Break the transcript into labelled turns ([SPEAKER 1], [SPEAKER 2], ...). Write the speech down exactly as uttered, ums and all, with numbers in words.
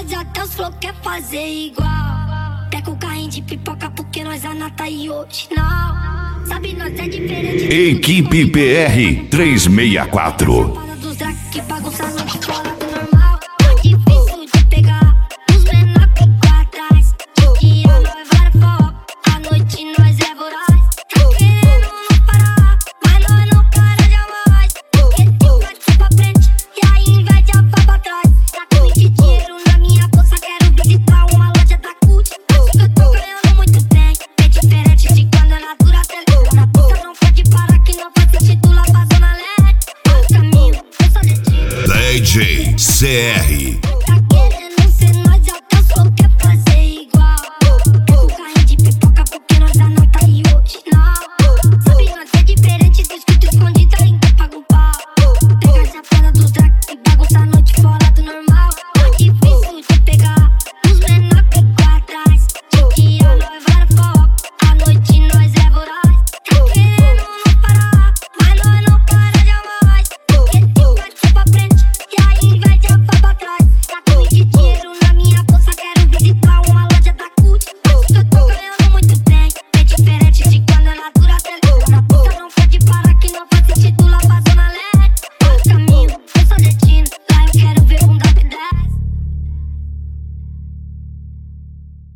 [SPEAKER 1] fazer até os flow quer fazer igual. Pega o carrinho de pipoca porque nós anota e hoje não. Sabe, nós é diferente.
[SPEAKER 2] Equipe P R trezentos e sessenta e quatro.
[SPEAKER 1] Dos drag que bagunça a noite fora do normal. Tá difícil de pegar os menor que pra trás. De dia nós vai foco, à noite nós é voraz. Tá querendo não parar, mas nós não para jamais. Esse vai pra frente e aí inveja vai pra trás. Tá com de dinheiro na minha bolsa, quero visitar uma loja da Gucci. Acho que eu tô ganhando muito bem, é diferente de quando a natura acelera. Na pista não pode parar que não faz sentido lá pra zona leste. O caminho, eu sou destino.
[SPEAKER 2] D J C R.
[SPEAKER 1] Tá